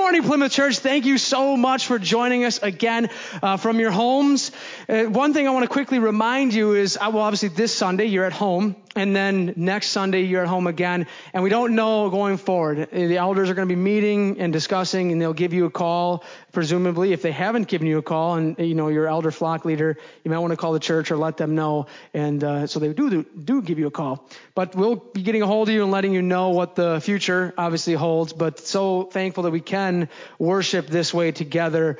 morning, Plymouth Church. Thank you so much for joining us again from your homes. One thing I want to quickly remind you is, well, obviously this Sunday you're at home, and then next Sunday you're at home again. And we don't know going forward. The elders are going to be meeting and discussing, and they'll give you a call, presumably. If they haven't given you a call, and your elder flock leader, you might want to call the church or let them know. And so they do give you a call. But we'll be getting a hold of you and letting you know what the future obviously holds. But so thankful that we can worship this way together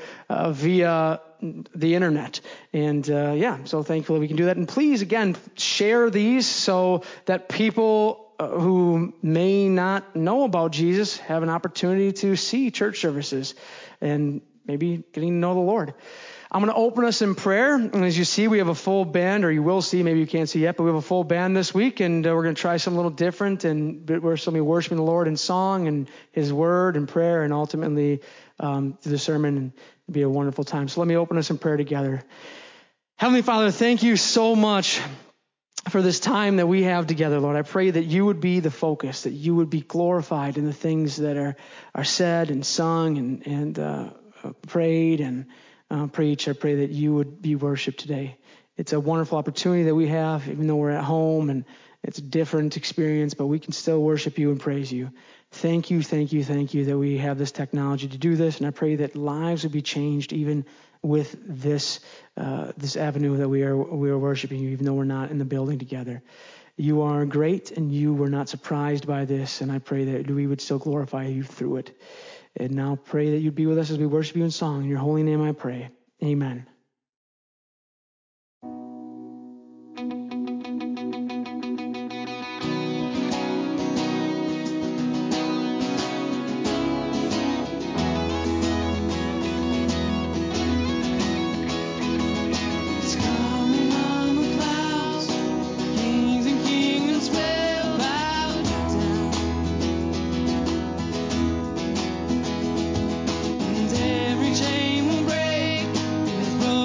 via the internet. And so thankful that we can do that. And please, again, share these so that people who may not know about Jesus have an opportunity to see church services and maybe getting to know the Lord. I'm going to open us in prayer. And as you see, we have a full band, or you will see, maybe you can't see yet, but we have a full band this week, and we're going to try something a little different, and we're going to be worshiping the Lord in song and His Word and prayer, and ultimately through the sermon, and it'll be a wonderful time. So let me open us in prayer together. Heavenly Father, thank you so much for this time that we have together, Lord. I pray that you would be the focus, that you would be glorified in the things that are said and sung and prayed and preach. I pray that you would be worshiped today. It's a wonderful opportunity that we have, even though we're at home and it's a different experience, but we can still worship you and praise you. Thank you that we have this technology to do this. And I pray that lives would be changed even with this avenue that we are worshiping you, even though we're not in the building together. You are great, and you were not surprised by this. And I pray that we would still glorify you through it. And now pray that you'd be with us as we worship you in song. In your holy name I pray. Amen. Every chain will break, there's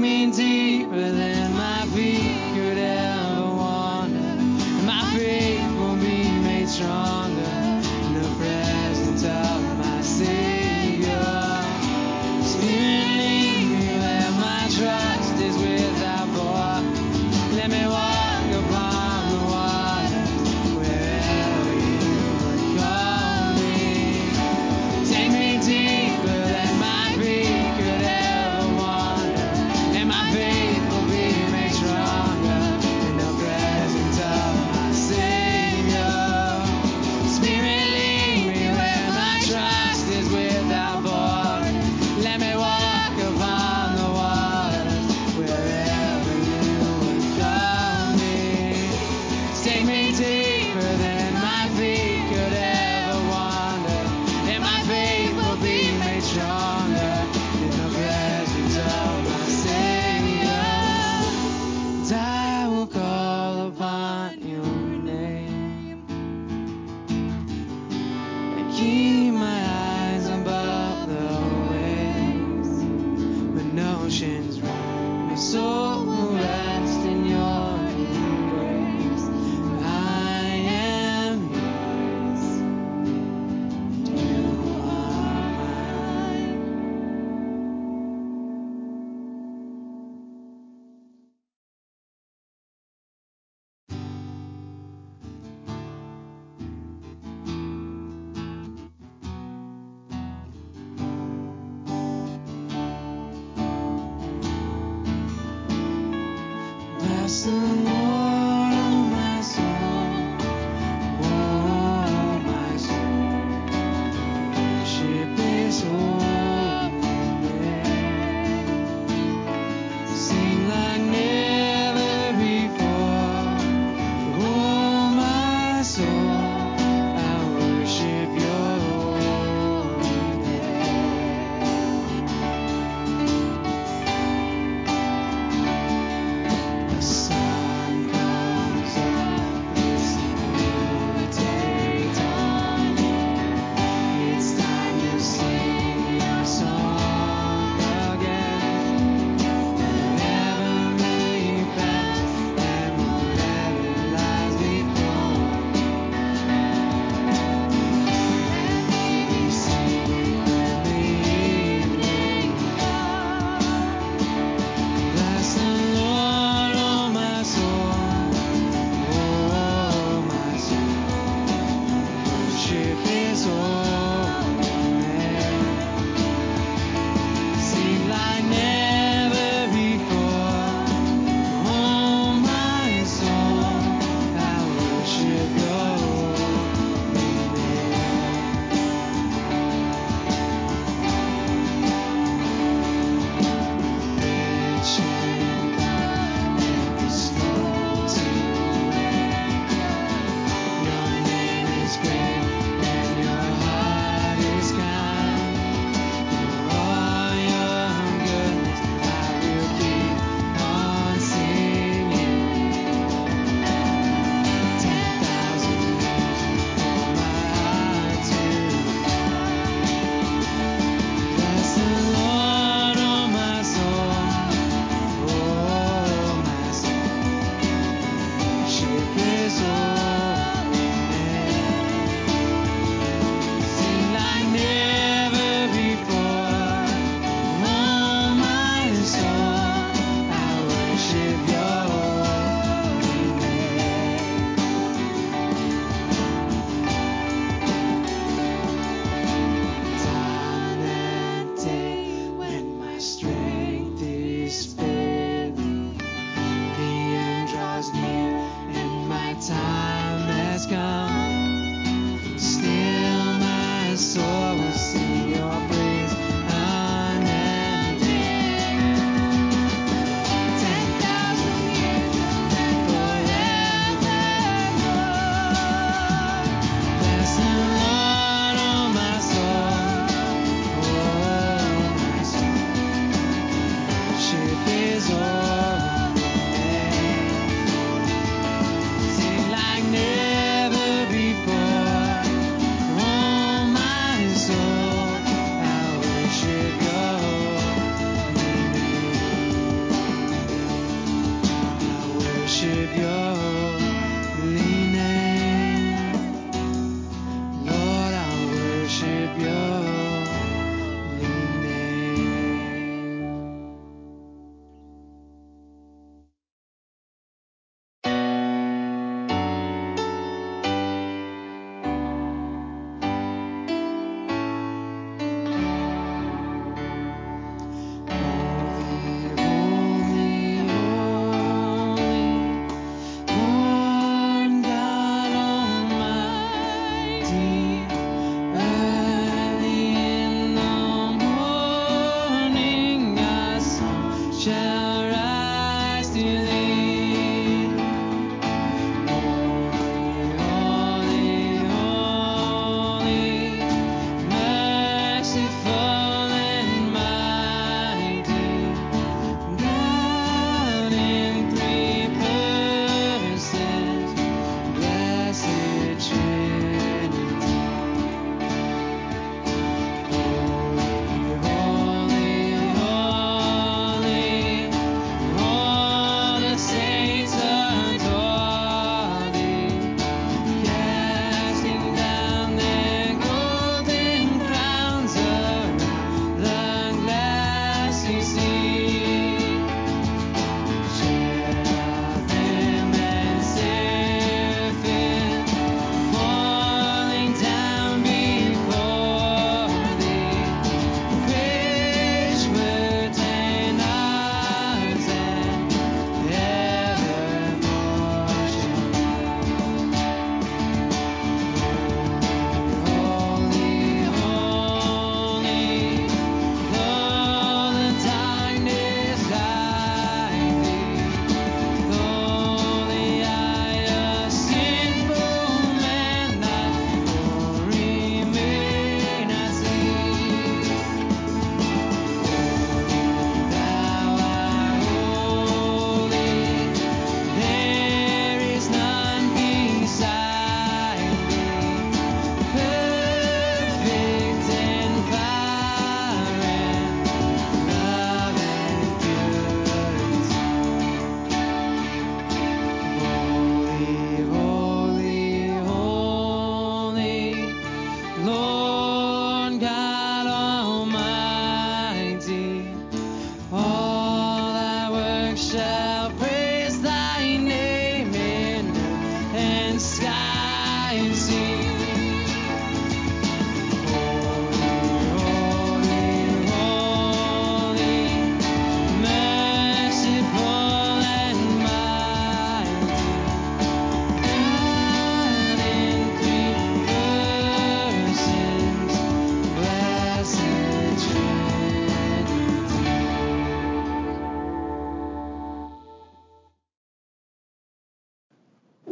me deeper than my feet could ever wander. And my faith will be made stronger in the presence of my Savior. Spirit, lead me where my trust is without bore. Let me walk upon the water wherever you would call me. Take me deeper than my feet could ever wander, and my faith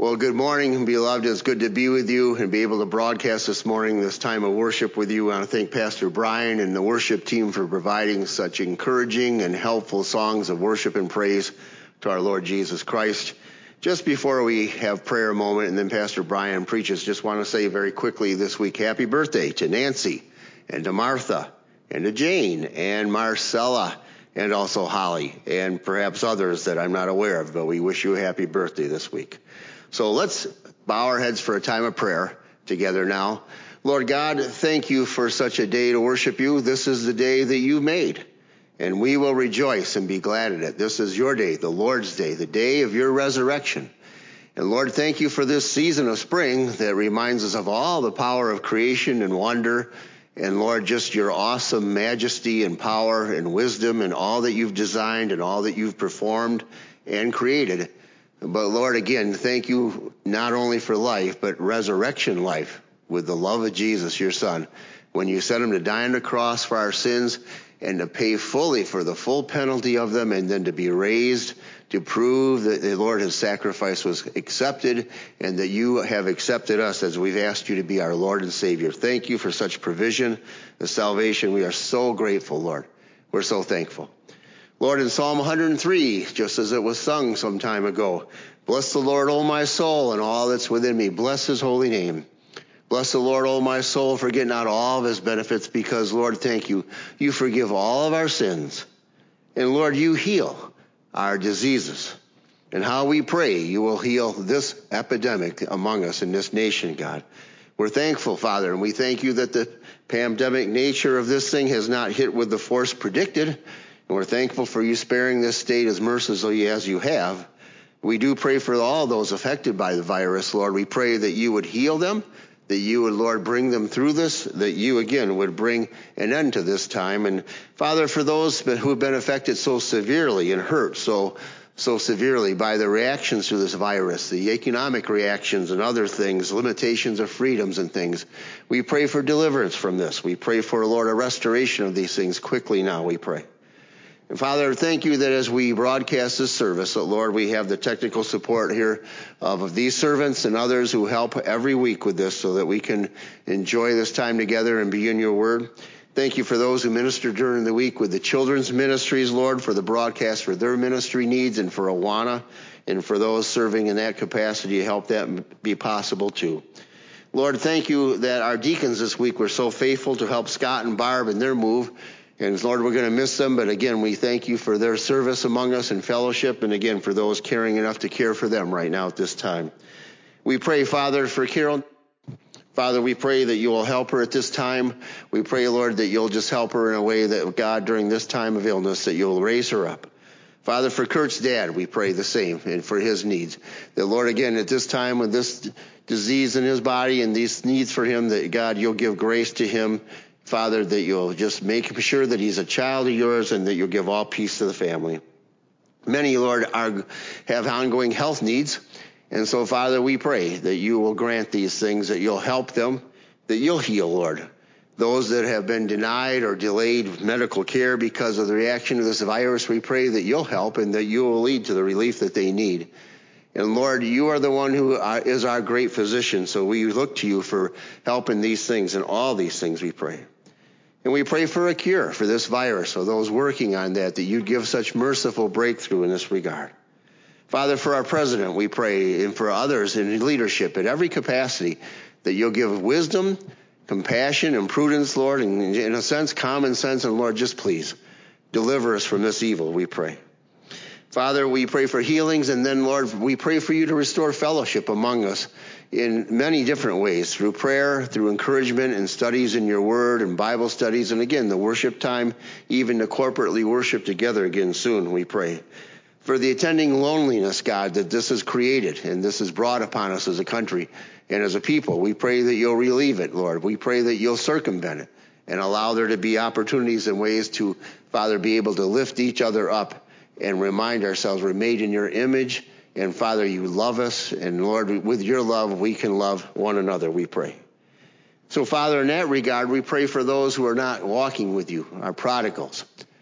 Well, good morning, beloved. It's good to be with you and be able to broadcast this morning, this time of worship with you. I want to thank Pastor Brian and the worship team for providing such encouraging and helpful songs of worship and praise to our Lord Jesus Christ. Just before we have prayer moment and then Pastor Brian preaches, just want to say very quickly this week, happy birthday to Nancy and to Martha and to Jane and Marcella and also Holly and perhaps others that I'm not aware of, but we wish you a happy birthday this week. So let's bow our heads for a time of prayer together now. Lord God, thank you for such a day to worship you. This is the day that you made, and we will rejoice and be glad in it. This is your day, the Lord's day, the day of your resurrection. And Lord, thank you for this season of spring that reminds us of all the power of creation and wonder. And Lord, just your awesome majesty and power and wisdom and all that you've designed and all that you've performed and created. But Lord, again, thank you not only for life, but resurrection life with the love of Jesus, your Son, when you sent him to die on the cross for our sins and to pay fully for the full penalty of them and then to be raised to prove that the Lord, his sacrifice was accepted and that you have accepted us as we've asked you to be our Lord and Savior. Thank you for such provision, the salvation. We are so grateful, Lord. We're so thankful. Lord, in Psalm 103, just as it was sung some time ago, bless the Lord, O my soul, and all that's within me. Bless his holy name. Bless the Lord, O my soul, forget not all of his benefits, because, Lord, thank you. You forgive all of our sins. And, Lord, you heal our diseases. And how we pray you will heal this epidemic among us in this nation, God. We're thankful, Father, and we thank you that the pandemic nature of this thing has not hit with the force predicted. And we're thankful for you sparing this state as mercifully as you have. We do pray for all those affected by the virus, Lord. We pray that you would heal them, that you would, Lord, bring them through this, that you, again, would bring an end to this time. And, Father, for those who have been affected so severely and hurt so severely by the reactions to this virus, the economic reactions and other things, limitations of freedoms and things, we pray for deliverance from this. We pray for, Lord, a restoration of these things quickly now, we pray. And Father, thank you that as we broadcast this service, that, Lord, we have the technical support here of these servants and others who help every week with this so that we can enjoy this time together and be in your word. Thank you for those who minister during the week with the children's ministries, Lord, for the broadcast, for their ministry needs, and for Awana, and for those serving in that capacity to help that be possible too. Lord, thank you that our deacons this week were so faithful to help Scott and Barb in their move. And Lord, we're going to miss them, but again, we thank you for their service among us in fellowship, and again, for those caring enough to care for them right now at this time. We pray, Father, for Carol. Father, we pray that you will help her at this time. We pray, Lord, that you'll just help her in a way that, God, during this time of illness, that you'll raise her up. Father, for Kurt's dad, we pray the same, and for his needs. That, Lord, again, at this time with this disease in his body and these needs for him, that, God, you'll give grace to him. Father, that you'll just make sure that he's a child of yours and that you'll give all peace to the family. Many, Lord, have ongoing health needs. And so, Father, we pray that you will grant these things, that you'll help them, that you'll heal, Lord. Those that have been denied or delayed medical care because of the reaction to this virus, we pray that you'll help and that you will lead to the relief that they need. And Lord, you are the one who is our great physician, so we look to you for help in these things and all these things we pray. And we pray for a cure for this virus, for those working on that you'd give such merciful breakthrough in this regard. Father, for our president, we pray, and for others in leadership at every capacity, that you'll give wisdom, compassion, and prudence, Lord, and in a sense, common sense, and Lord, just please deliver us from this evil, we pray. Father, we pray for healings, and then, Lord, we pray for you to restore fellowship among us in many different ways, through prayer, through encouragement and studies in your word and Bible studies, and again, the worship time, even to corporately worship together again soon, we pray. For the attending loneliness, God, that this has created and this has brought upon us as a country and as a people, we pray that you'll relieve it, Lord. We pray that you'll circumvent it and allow there to be opportunities and ways to, Father, be able to lift each other up and remind ourselves we're made in your image. And Father, you love us. And Lord, with your love, we can love one another, we pray. So Father, in that regard, we pray for those who are not walking with you, our prodigals.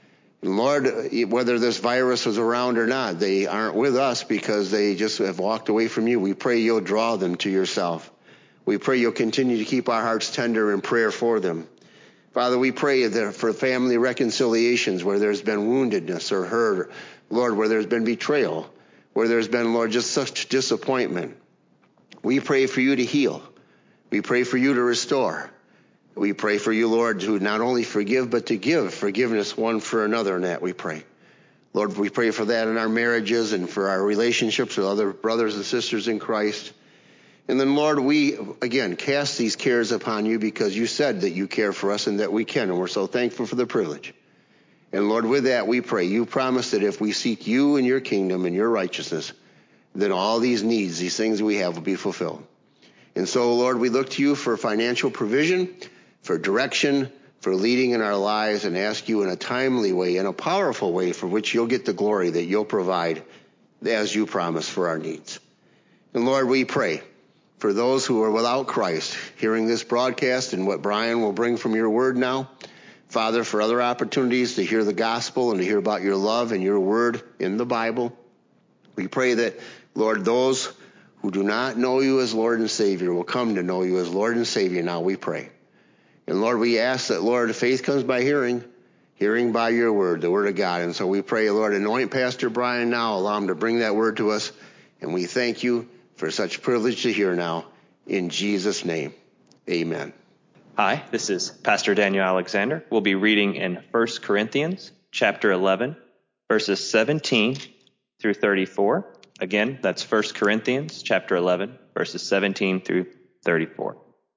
And Lord, whether this virus is around or not, they aren't with us because they just have walked away from you. We pray you'll draw them to yourself. We pray you'll continue to keep our hearts tender in prayer for them. Father, we pray that for family reconciliations where there's been woundedness or hurt, Lord, where there's been betrayal, where there's been, Lord, just such disappointment. We pray for you to heal. We pray for you to restore. We pray for you, Lord, to not only forgive, but to give forgiveness one for another in that we pray. Lord, we pray for that in our marriages and for our relationships with other brothers and sisters in Christ. And then, Lord, we, again, cast these cares upon you because you said that you care for us and that we can, and we're so thankful for the privilege. And, Lord, with that, we pray. You promise that if we seek you and your kingdom and your righteousness, then all these needs, these things we have will be fulfilled. And so, Lord, we look to you for financial provision, for direction, for leading in our lives, and ask you in a timely way, in a powerful way, for which you'll get the glory that you'll provide as you promise for our needs. And, Lord, we pray for those who are without Christ, hearing this broadcast and what Brian will bring from your word now. Father, for other opportunities to hear the gospel and to hear about your love and your word in the Bible. We pray that, Lord, those who do not know you as Lord and Savior will come to know you as Lord and Savior now, we pray. And, Lord, we ask that, Lord, faith comes by hearing, hearing by your word, the word of God. And so we pray, Lord, anoint Pastor Brian now, allow him to bring that word to us. And we thank you for such privilege to hear now. In Jesus' name, amen. Hi, this is Pastor Daniel Alexander. We'll be reading in 1 Corinthians chapter 11, verses 17 through 34. Again, that's 1 Corinthians chapter 11, verses 17 through 34.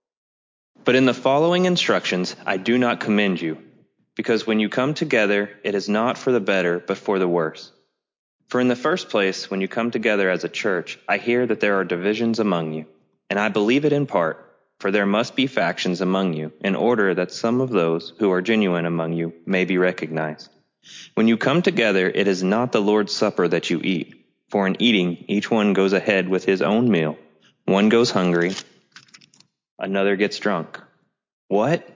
But in the following instructions, I do not commend you, because when you come together, it is not for the better, but for the worse. For in the first place, when you come together as a church, I hear that there are divisions among you, and I believe it in part, for there must be factions among you, in order that some of those who are genuine among you may be recognized. When you come together, it is not the Lord's Supper that you eat, for in eating, each one goes ahead with his own meal. One goes hungry, another gets drunk. What?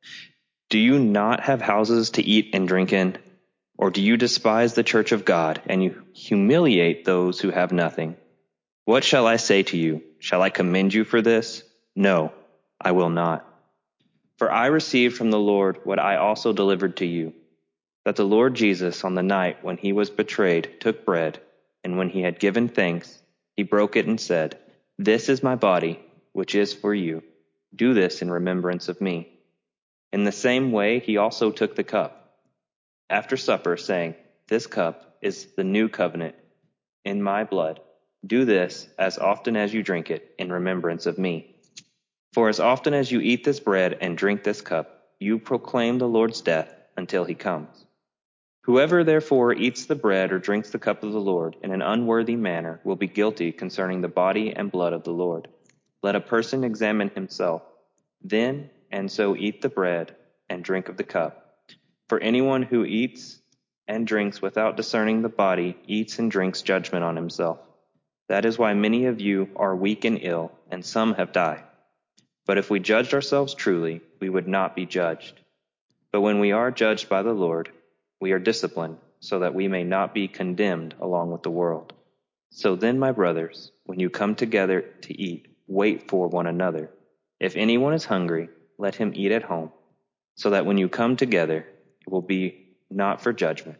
Do you not have houses to eat and drink in? Or do you despise the church of God, and you humiliate those who have nothing? What shall I say to you? Shall I commend you for this? No, I will not. For I received from the Lord what I also delivered to you, that the Lord Jesus, on the night when he was betrayed, took bread, and when he had given thanks, he broke it and said, "This is my body, which is for you. Do this in remembrance of me." In the same way, he also took the cup after supper, saying, "This cup is the new covenant in my blood. Do this as often as you drink it in remembrance of me. For as often as you eat this bread and drink this cup, you proclaim the Lord's death until he comes. Whoever therefore eats the bread or drinks the cup of the Lord in an unworthy manner will be guilty concerning the body and blood of the Lord. Let a person examine himself, then and so eat the bread and drink of the cup. For anyone who eats and drinks without discerning the body eats and drinks judgment on himself. That is why many of you are weak and ill, and some have died. But if we judged ourselves truly, we would not be judged. But when we are judged by the Lord, we are disciplined, so that we may not be condemned along with the world. So then, my brothers, when you come together to eat, wait for one another. If anyone is hungry, let him eat at home, so that when you come together, it will be not for judgment.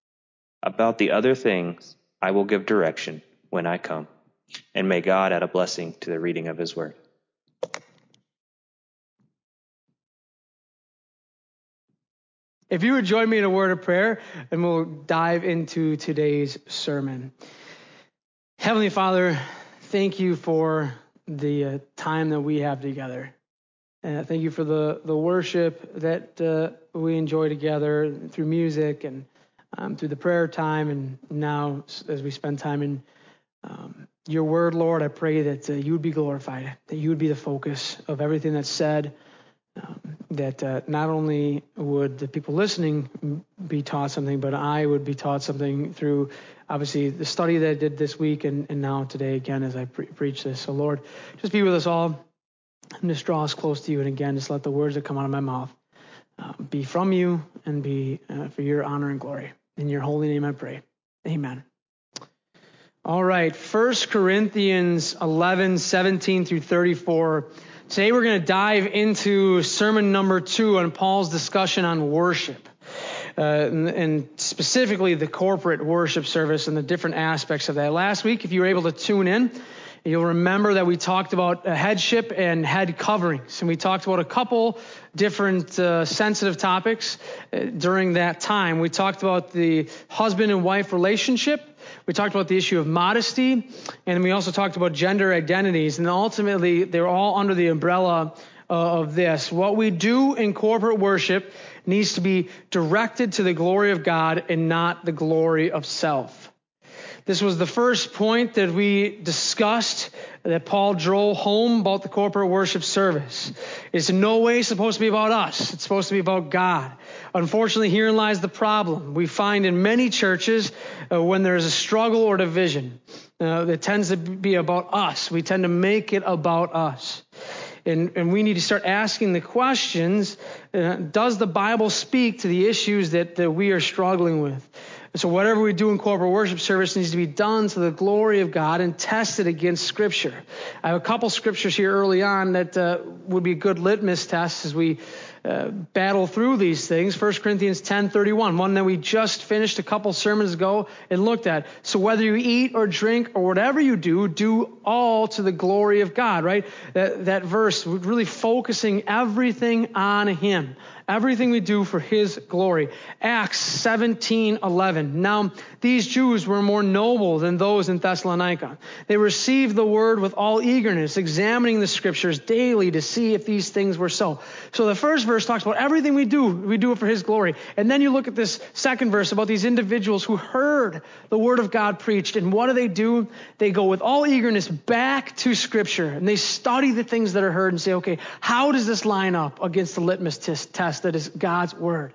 About the other things, I will give direction when I come. And may God add a blessing to the reading of his word. If you would join me in a word of prayer, and we'll dive into today's sermon. Heavenly Father, thank you for the time that we have together. Thank you for the worship that we enjoy together through music and through the prayer time. And now as we spend time in your word, Lord, I pray that you would be glorified, that you would be the focus of everything that's said, that not only would the people listening be taught something, but I would be taught something through, obviously, the study that I did this week and now today again as I preach this. So, Lord, just be with us all and just draw us close to you. And again, just let the words that come out of my mouth be from you and be for your honor and glory. In your holy name I pray. Amen. All right, 1 Corinthians 11, 17 through 34. Today we're going to dive into sermon number 2 on Paul's discussion on worship. And specifically the corporate worship service and the different aspects of that. Last week, if you were able to tune in, you'll remember that we talked about headship and head coverings. And we talked about a couple different sensitive topics during that time. We talked about the husband and wife relationship. We talked about the issue of modesty. And we also talked about gender identities. And ultimately, they're all under the umbrella of this. What we do in corporate worship needs to be directed to the glory of God and not the glory of self. This was the first point that we discussed, that Paul drove home about the corporate worship service. It's in no way supposed to be about us. It's supposed to be about God. Unfortunately, herein lies the problem. We find in many churches when there's a struggle or division, it tends to be about us. We tend to make it about us. And we need to start asking the questions, does the Bible speak to the issues that we are struggling with? So whatever we do in corporate worship service needs to be done to the glory of God and tested against Scripture. I have a couple scriptures here early on that would be a good litmus test as we battle through these things. 1 Corinthians 10:31, one that we just finished a couple sermons ago and looked at. So whether you eat or drink or whatever you do all to the glory of God, right? That verse, really focusing everything on Him. Everything we do for His glory. Acts 17:11. Now, these Jews were more noble than those in Thessalonica. They received the word with all eagerness, examining the Scriptures daily to see if these things were so. So the first verse talks about everything we do it for His glory. And then you look at this second verse about these individuals who heard the word of God preached. And what do? They go with all eagerness back to Scripture. And they study the things that are heard and say, okay, how does this line up against the litmus test that is God's word?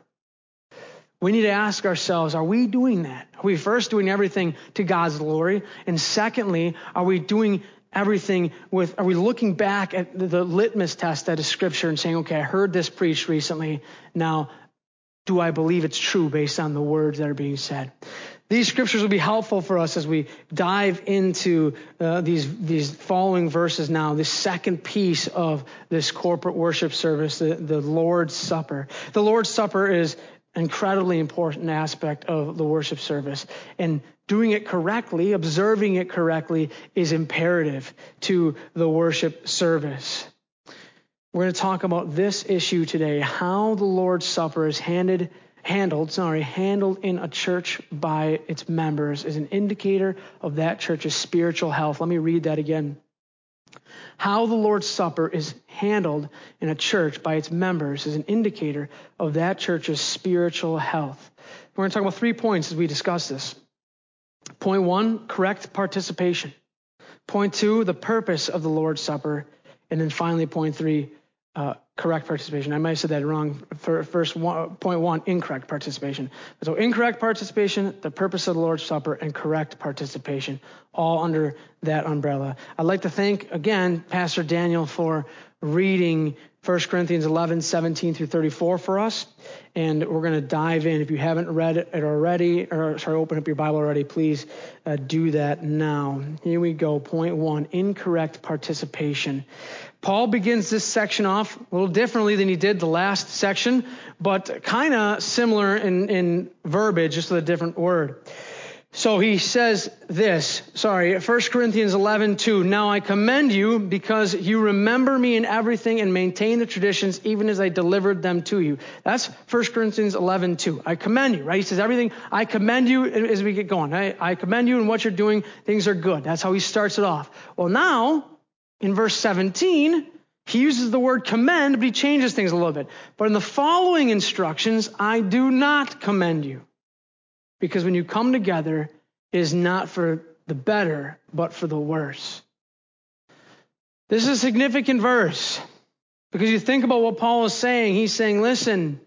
We need to ask ourselves, are we doing that? Are we first doing everything to God's glory? And secondly, are we doing everything are we looking back at the litmus test that is Scripture and saying, okay, I heard this preached recently. Now, do I believe it's true based on the words that are being said? These scriptures will be helpful for us as we dive into these following verses now, this second piece of this corporate worship service, the Lord's Supper. The Lord's Supper is an incredibly important aspect of the worship service. And doing it correctly, observing it correctly, is imperative to the worship service. We're going to talk about this issue today, how the Lord's Supper is handled in a church by its members is an indicator of that church's spiritual health. Let me read that again. How the Lord's Supper is handled in a church by its members is an indicator of that church's spiritual health. We're going to talk about 3 points as we discuss this. Point 1, correct participation. Point 2, the purpose of the Lord's Supper. And then finally, point 3, correct participation. I might have said that wrong. Point 1, incorrect participation. So incorrect participation, the purpose of the Lord's Supper, and correct participation, all under that umbrella. I'd like to thank, again, Pastor Daniel for reading 1 Corinthians 11, 17 through 34 for us. And we're going to dive in. If you haven't read it already, open up your Bible already, please do that now. Here we go. Point 1, incorrect participation. Paul begins this section off a little differently than he did the last section, but kind of similar in verbiage, just with a different word. So he says this, 1 Corinthians 11:2. Now I commend you because you remember me in everything and maintain the traditions even as I delivered them to you. That's 1 Corinthians 11:2. I commend you, right? He says everything. I commend you as we get going. I commend you in what you're doing. Things are good. That's how he starts it off. Well, now in verse 17, he uses the word commend, but he changes things a little bit. But in the following instructions, I do not commend you. Because when you come together, it is not for the better, but for the worse. This is a significant verse. Because you think about what Paul is saying. He's saying, listen,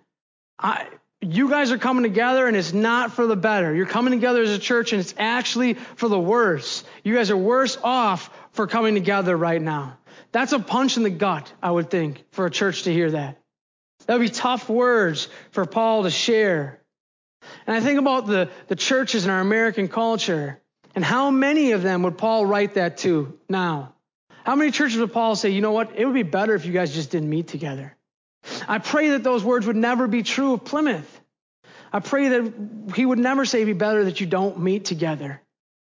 you guys are coming together and it's not for the better. You're coming together as a church and it's actually for the worse. You guys are worse off for coming together right now. That's a punch in the gut, I would think, for a church to hear that. That would be tough words for Paul to share. And I think about the churches in our American culture, and how many of them would Paul write that to now? How many churches would Paul say, you know what, it would be better if you guys just didn't meet together? I pray that those words would never be true of Plymouth. I pray that he would never say it'd be better that you don't meet together.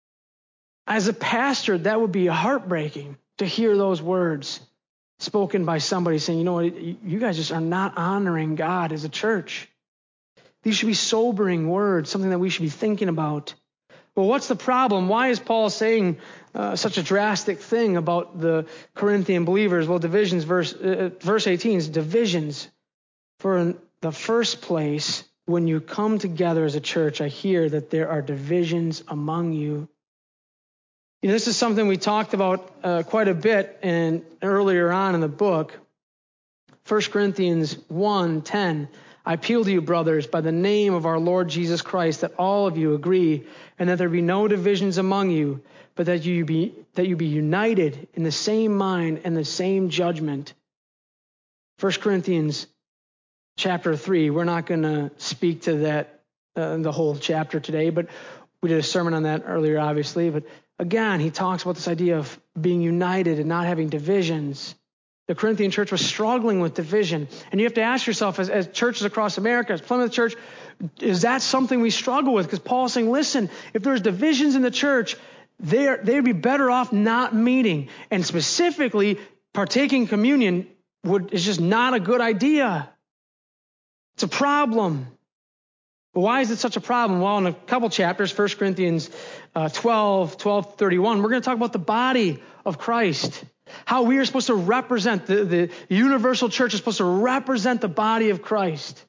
As a pastor, that would be heartbreaking to hear those words spoken by somebody saying, you know what, you guys just are not honoring God as a church. These should be sobering words, something that we should be thinking about. Well, what's the problem? Why is Paul saying such a drastic thing about the Corinthian believers? Well, divisions, verse 18 is divisions. For in the first place, when you come together as a church, I hear that there are divisions among you. You know, this is something we talked about quite a bit earlier on in the book. 1 Corinthians 1:10. I appeal to you, brothers, by the name of our Lord Jesus Christ, that all of you agree, and that there be no divisions among you, but that you be united in the same mind and the same judgment. 1 Corinthians chapter 3. We're not going to speak to that the whole chapter today, but we did a sermon on that earlier, obviously. But again, he talks about this idea of being united and not having divisions. The Corinthian church was struggling with division. And you have to ask yourself, as churches across America, as Plymouth Church, is that something we struggle with? Because Paul's saying, listen, if there's divisions in the church, they'd be better off not meeting. And specifically, partaking communion is just not a good idea. It's a problem. But why is it such a problem? Well, in a couple chapters, 1 Corinthians 12:31, we're going to talk about the body of Christ. How we are supposed to represent, the universal church is supposed to represent the body of Christ.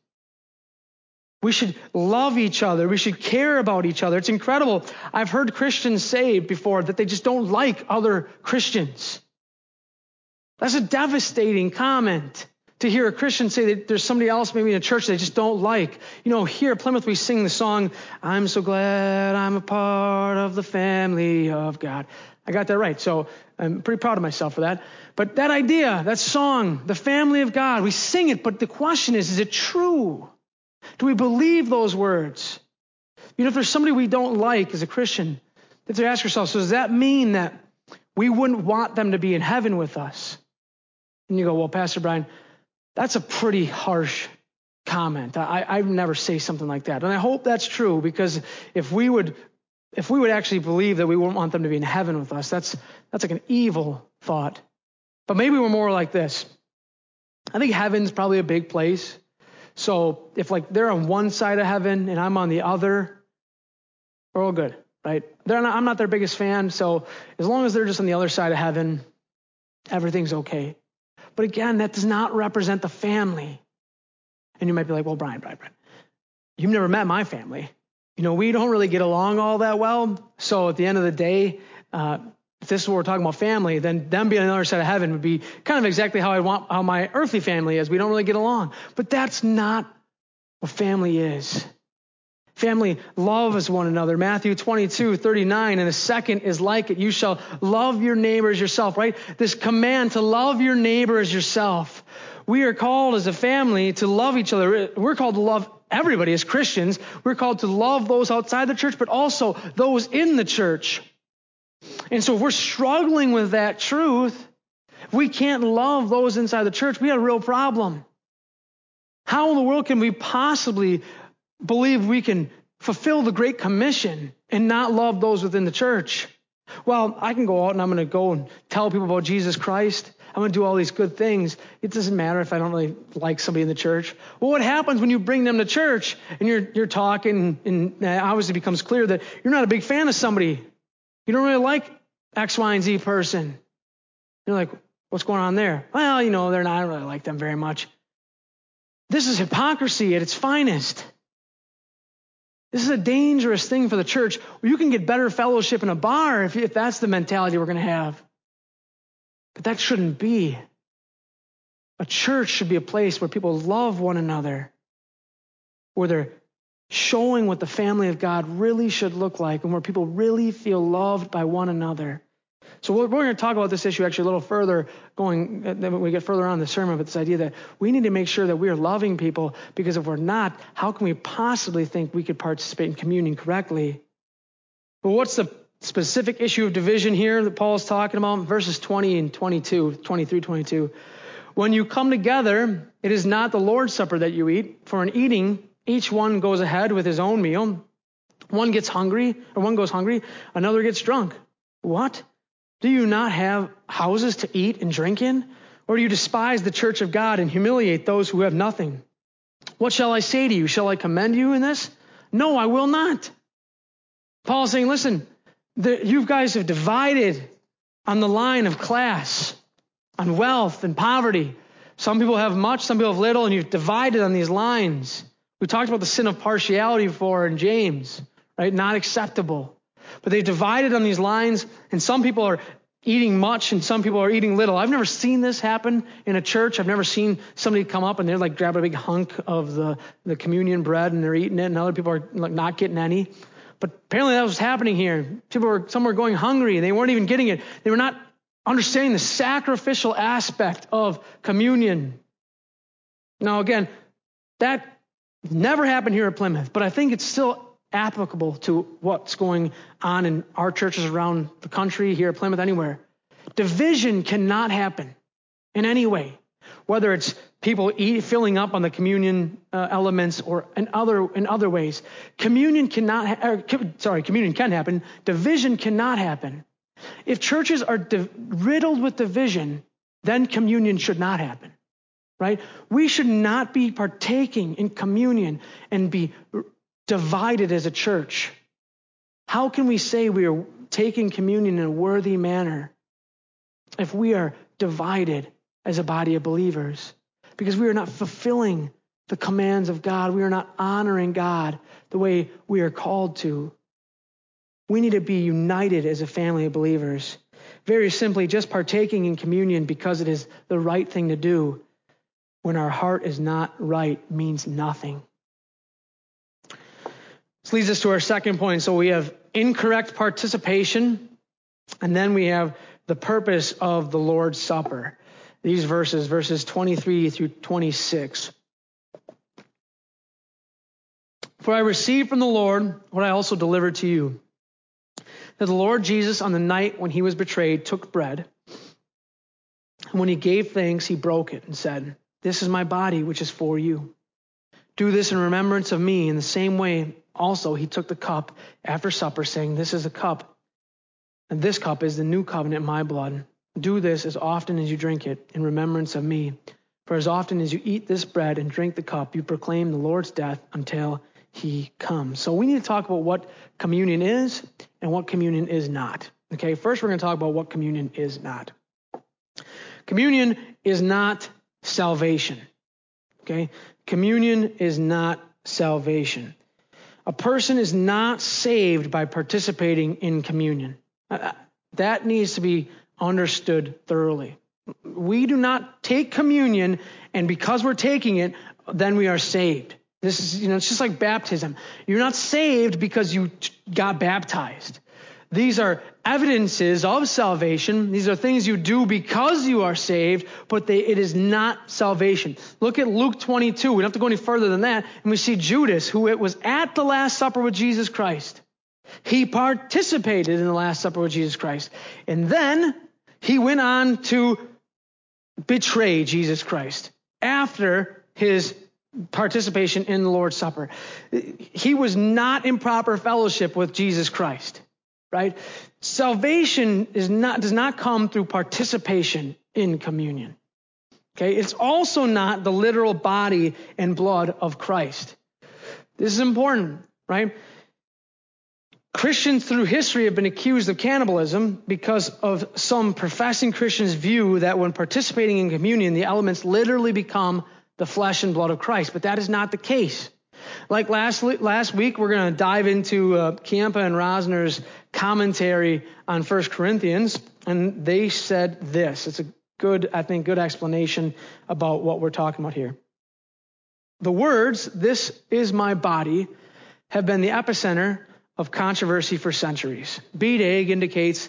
We should love each other. We should care about each other. It's incredible. I've heard Christians say before that they just don't like other Christians. That's a devastating comment to hear a Christian say that there's somebody else maybe in a church they just don't like. You know, here at Plymouth we sing the song, I'm so glad I'm a part of the family of God. I got that right, so I'm pretty proud of myself for that. But that idea, that song, the family of God, we sing it, but the question is it true? Do we believe those words? You know, if there's somebody we don't like as a Christian, you have to ask yourself, so does that mean that we wouldn't want them to be in heaven with us? And you go, well, Pastor Brian, that's a pretty harsh comment. I never say something like that. And I hope that's true, because if we would actually believe that we wouldn't want them to be in heaven with us, that's like an evil thought. But maybe we're more like this. I think heaven's probably a big place. So if like they're on one side of heaven and I'm on the other, we're all good, right? I'm not their biggest fan. So as long as they're just on the other side of heaven, everything's okay. But again, that does not represent the family. And you might be like, well, Brian, you've never met my family. You know, we don't really get along all that well. So at the end of the day, if this is what we're talking about family, then them being on the other side of heaven would be kind of exactly how my earthly family is. We don't really get along. But that's not what family is. Family loves one another. Matthew 22:39, and the second is like it. You shall love your neighbor as yourself, right? This command to love your neighbor as yourself. We are called as a family to love each other. We're called to love everybody as Christians. We're called to love those outside the church, but also those in the church. And so if we're struggling with that truth, if we can't love those inside the church, we have a real problem. How in the world can we possibly believe we can fulfill the Great Commission and not love those within the church? Well, I can go out and I'm going to go and tell people about Jesus Christ. I'm going to do all these good things. It doesn't matter if I don't really like somebody in the church. Well, what happens when you bring them to church and you're talking, and it obviously becomes clear that you're not a big fan of somebody. You don't really like X, Y, and Z person. You're like, what's going on there? Well, you know, I don't really like them very much. This is hypocrisy at its finest. This is a dangerous thing for the church. You can get better fellowship in a bar if that's the mentality we're going to have. But that shouldn't be. A church should be a place where people love one another, where they're showing what the family of God really should look like, and where people really feel loved by one another. So we're going to talk about this issue actually a little further when we get further on in the sermon, but this idea that we need to make sure that we are loving people, because if we're not, how can we possibly think we could participate in communion correctly? Well, what's the specific issue of division here that Paul is talking about? Verses 20 and 22, 23, 22. When you come together, it is not the Lord's Supper that you eat, for in eating, each one goes ahead with his own meal. One goes hungry, another gets drunk. What? Do you not have houses to eat and drink in? Or do you despise the church of God and humiliate those who have nothing? What shall I say to you? Shall I commend you in this? No, I will not. Paul is saying, listen, you guys have divided on the line of class, on wealth and poverty. Some people have much, some people have little, and you've divided on these lines. We talked about the sin of partiality before in James, right? Not acceptable. But they've divided on these lines, and some people are eating much and some people are eating little. I've never seen this happen in a church. I've never seen somebody come up and they're like grabbing a big hunk of the communion bread and they're eating it, and other people are like not getting any. But apparently that was happening here. Some were going hungry and they weren't even getting it. They were not understanding the sacrificial aspect of communion. Now again, that never happened here at Plymouth, but I think it's still applicable to what's going on in our churches around the country, here at Plymouth, anywhere. Division cannot happen in any way, whether it's people filling up on the communion elements or in other ways. Communion can happen. Division cannot happen. If churches are riddled with division, then communion should not happen, right? We should not be partaking in communion and be divided as a church. How can we say we are taking communion in a worthy manner if we are divided as a body of believers? Because we are not fulfilling the commands of God. We are not honoring God the way we are called to. We need to be united as a family of believers. Very simply, just partaking in communion because it is the right thing to do when our heart is not right means nothing. This leads us to our second point. So we have incorrect participation, and then we have the purpose of the Lord's Supper. These verses 23 through 26. For I received from the Lord what I also delivered to you, that the Lord Jesus, on the night when he was betrayed, took bread, and when he gave thanks, he broke it and said, "This is my body, which is for you. Do this in remembrance of me." In the same way, also, he took the cup after supper, saying, "This is a cup, and this cup is the new covenant in my blood. Do this as often as you drink it in remembrance of me. For as often as you eat this bread and drink the cup, you proclaim the Lord's death until he comes." So we need to talk about what communion is and what communion is not. Okay, first we're going to talk about what communion is not. Communion is not salvation. Okay, communion is not salvation. A person is not saved by participating in communion. That needs to be understood thoroughly. We do not take communion, and because we're taking it, then we are saved. This is, it's just like baptism. You're not saved because you got baptized. These are evidences of salvation. These are things you do because you are saved, but it is not salvation. Look at Luke 22. We don't have to go any further than that. And we see Judas, who it was at the Last Supper with Jesus Christ. He participated in the Last Supper with Jesus Christ. And then he went on to betray Jesus Christ after his participation in the Lord's Supper. He was not in proper fellowship with Jesus Christ. Right? Salvation does not come through participation in communion. Okay? It's also not the literal body and blood of Christ. This is important, right? Christians through history have been accused of cannibalism because of some professing Christians' view that when participating in communion, the elements literally become the flesh and blood of Christ. But that is not the case. Like last week, we're going to dive into Kiempa and Rosner's commentary on 1 Corinthians, and they said this. It's a good explanation about what we're talking about here. The words, "This is my body," have been the epicenter of controversy for centuries. Beat egg indicates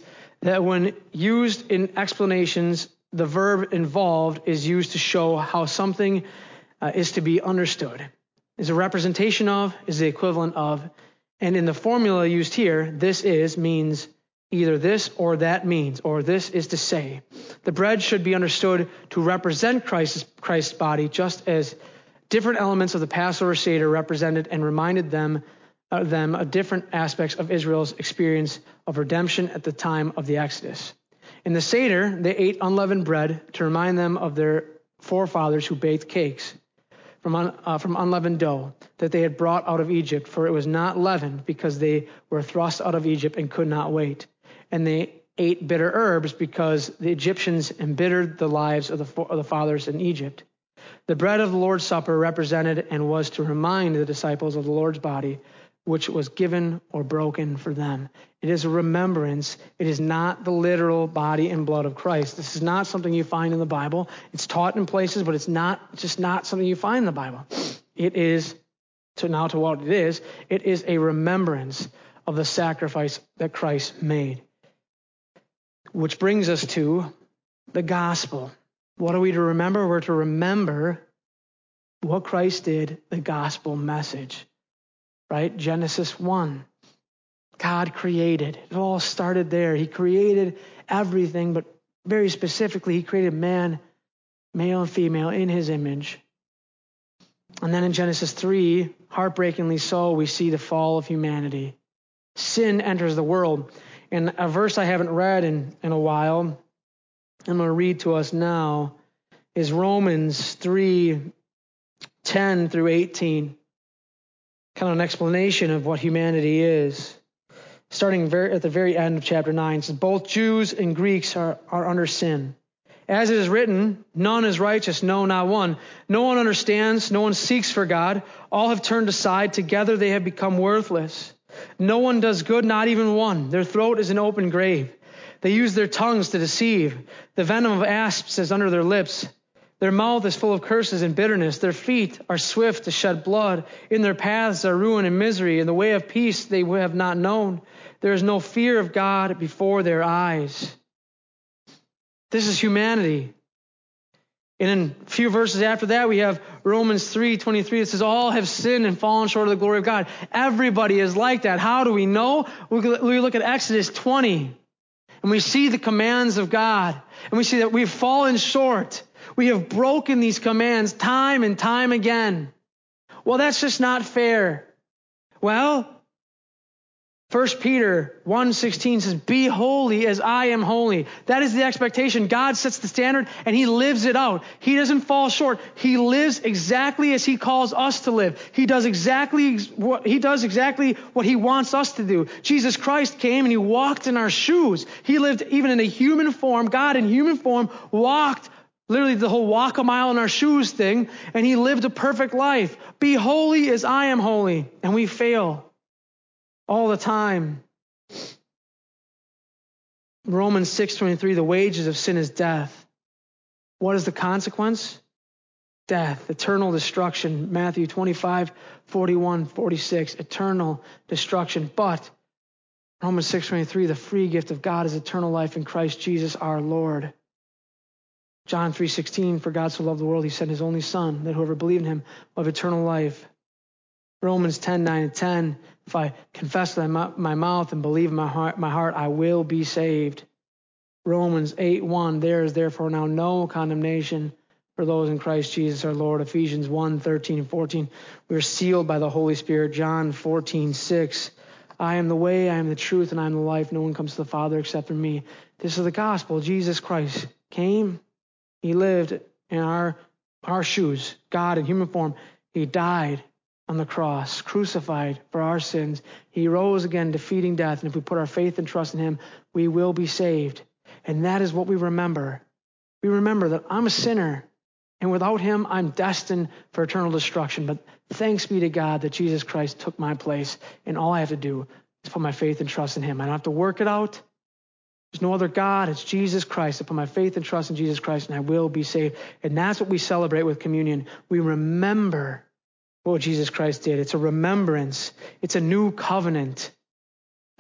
that when used in explanations, the verb involved is used to show how something is to be understood. Is a representation of, is the equivalent of, and in the formula used here, this is means either this or that means, or this is to say. The bread should be understood to represent Christ's body, just as different elements of the Passover Seder represented and reminded them of different aspects of Israel's experience of redemption at the time of the Exodus. In the Seder, they ate unleavened bread to remind them of their forefathers who baked cakes from unleavened dough that they had brought out of Egypt, for it was not leavened because they were thrust out of Egypt and could not wait. And they ate bitter herbs because the Egyptians embittered the lives of the fathers in Egypt. The bread of the Lord's Supper represented and was to remind the disciples of the Lord's body, which was given or broken for them. It is a remembrance. It is not the literal body and blood of Christ. This is not something you find in the Bible. It's taught in places, but it's just not something you find in the Bible. It is, to what it is a remembrance of the sacrifice that Christ made. Which brings us to the gospel. What are we to remember? We're to remember what Christ did, the gospel message. Right? Genesis 1. God created. It all started there. He created everything, but very specifically, he created man, male and female, in his image. And then in Genesis 3, heartbreakingly so, we see the fall of humanity. Sin enters the world. And a verse I haven't read in a while, I'm going to read to us now, is Romans 3:10 through 18. Kind of an explanation of what humanity is. Starting at the very end of chapter 9, it says, both Jews and Greeks are under sin. As it is written, none is righteous, no, not one. No one understands, no one seeks for God. All have turned aside, together they have become worthless. No one does good, not even one. Their throat is an open grave. They use their tongues to deceive. The venom of asps is under their lips. Their mouth is full of curses and bitterness. Their feet are swift to shed blood. In their paths are ruin and misery. In the way of peace they have not known. There is no fear of God before their eyes. This is humanity. And in a few verses after that, we have Romans 3:23. It says, all have sinned and fallen short of the glory of God. Everybody is like that. How do we know? We look at Exodus 20, and we see the commands of God. And we see that we've fallen short. We have broken these commands time and time again. Well, that's just not fair. Well, 1 Peter 1:16 says, be holy as I am holy. That is the expectation. God sets the standard and he lives it out. He doesn't fall short. He lives exactly as he calls us to live. He does exactly what he wants us to do. Jesus Christ came and he walked in our shoes. He lived even in a human form. God in human form walked literally the whole walk a mile in our shoes thing, and he lived a perfect life. Be holy as I am holy. And we fail all the time. Romans 6:23, the wages of sin is death. What is the consequence? Death, eternal destruction. Matthew 25:41, 46, eternal destruction. But Romans 6:23, the free gift of God is eternal life in Christ Jesus our Lord. John 3:16, for God so loved the world, he sent his only Son, that whoever believed in him will have eternal life. Romans 10:9 and 10, if I confess with my mouth and believe in my heart, I will be saved. Romans 8:1, there is therefore now no condemnation for those in Christ Jesus our Lord. Ephesians 1:13 and 14, we are sealed by the Holy Spirit. John 14:6, I am the way, I am the truth, and I am the life. No one comes to the Father except through me. This is the gospel. Jesus Christ came. He lived in our shoes, God in human form. He died on the cross, crucified for our sins. He rose again, defeating death. And if we put our faith and trust in him, we will be saved. And that is what we remember. We remember that I'm a sinner, and without him, I'm destined for eternal destruction. But thanks be to God that Jesus Christ took my place, and all I have to do is put my faith and trust in him. I don't have to work it out. There's no other God. It's Jesus Christ. I put my faith and trust in Jesus Christ, and I will be saved. And that's what we celebrate with communion. We remember what Jesus Christ did. It's a remembrance. It's a new covenant.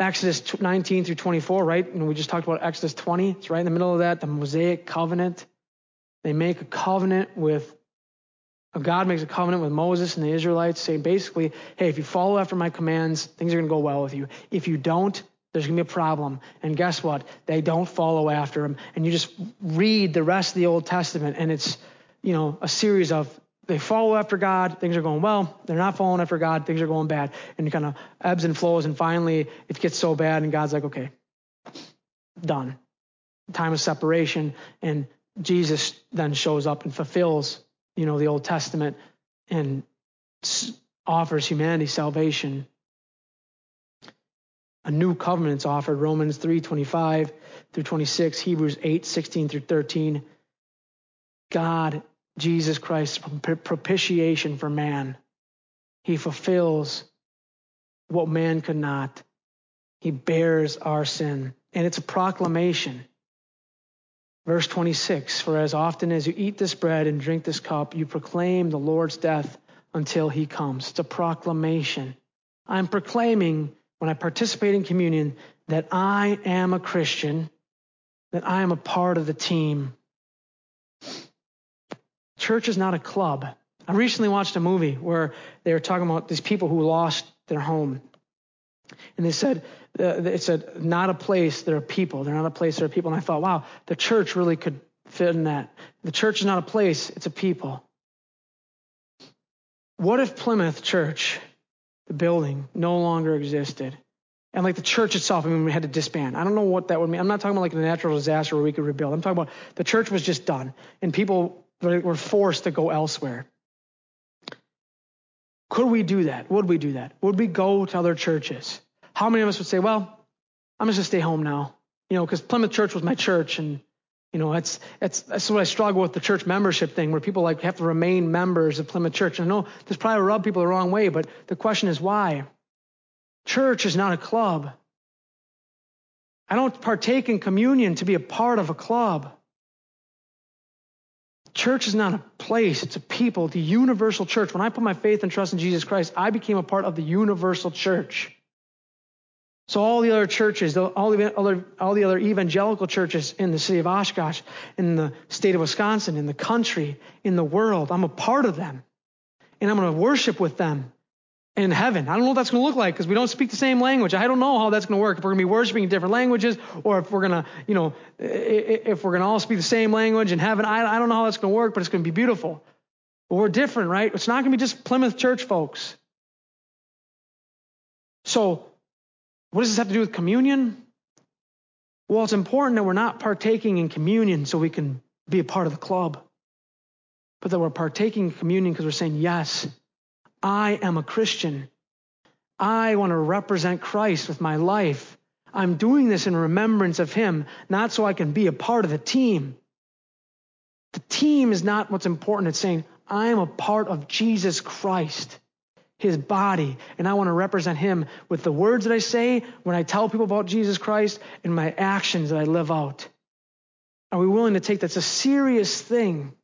Exodus 19 through 24, right? And we just talked about Exodus 20. It's right in the middle of that, the Mosaic covenant. They make a covenant God makes a covenant with Moses and the Israelites, saying basically, hey, if you follow after my commands, things are going to go well with you. If you don't, there's going to be a problem. And guess what? They don't follow after him. And you just read the rest of the Old Testament, and it's, a series of they follow after God, things are going well. They're not following after God, things are going bad. And it kind of ebbs and flows, and finally it gets so bad, and God's like, okay, done. Time of separation, and Jesus then shows up and fulfills the Old Testament and offers humanity salvation. A new covenant's offered, Romans 3:25 through 26, Hebrews 8:16 through 13. God, Jesus Christ, propitiation for man. He fulfills what man could not. He bears our sin. And it's a proclamation. Verse 26, for as often as you eat this bread and drink this cup, you proclaim the Lord's death until he comes. It's a proclamation. I'm proclaiming when I participate in communion that I am a Christian, that I am a part of the team. Church is not a club. I recently watched a movie where they were talking about these people who lost their home. And it said, not a place, they're a people. They're not a place, they're a people. And I thought, wow, the church really could fit in that. The church is not a place, it's a people. What if Plymouth Church, the building, no longer existed? And like the church itself, we had to disband. I don't know what that would mean. I'm not talking about like a natural disaster where we could rebuild. I'm talking about the church was just done and people were forced to go elsewhere. Could we do that? Would we do that? Would we go to other churches? How many of us would say, well, I'm just going to stay home now, because Plymouth Church was my church. And, that's what I struggle with, the church membership thing, where people have to remain members of Plymouth Church. And I know this probably rubbed people the wrong way, but the question is why? Church is not a club. I don't partake in communion to be a part of a club. Church is not a place, it's a people, the universal church. When I put my faith and trust in Jesus Christ, I became a part of the universal church. So all the other churches, all the other evangelical churches in the city of Oshkosh, in the state of Wisconsin, in the country, in the world, I'm a part of them. And I'm going to worship with them in heaven. I don't know what that's going to look like because we don't speak the same language. I don't know how that's going to work. If we're going to be worshiping in different languages, or if we're going to, if we're going to all speak the same language in heaven, I don't know how that's going to work, but it's going to be beautiful. But we're different, right? It's not going to be just Plymouth Church folks. So what does this have to do with communion? Well, it's important that we're not partaking in communion so we can be a part of the club, but that we're partaking in communion because we're saying, yes, I am a Christian. I want to represent Christ with my life. I'm doing this in remembrance of him, not so I can be a part of the team. The team is not what's important. It's saying, I am a part of Jesus Christ, his body, and I want to represent him with the words that I say when I tell people about Jesus Christ and my actions that I live out. Are we willing to take that's a serious thing?